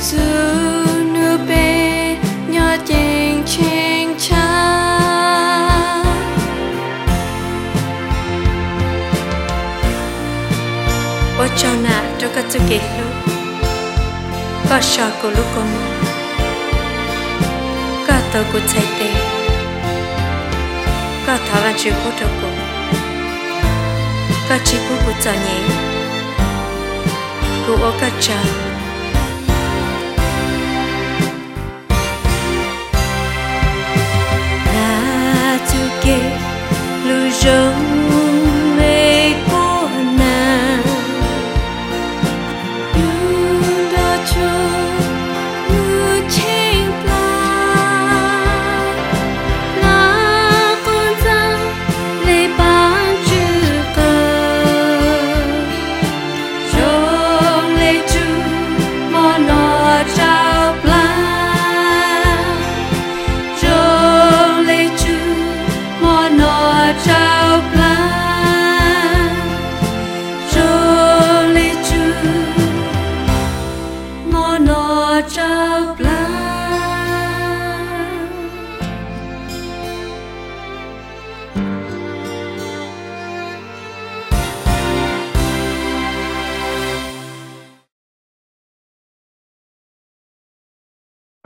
dù nụ bê nhỏ chênh chênh cha ô cho nạ cho các chú kể lúc có sọ của lúc có mù có tàu của chạy tê có thảo văn chữ của trâu cổ có chí của cha nhé của ô các cha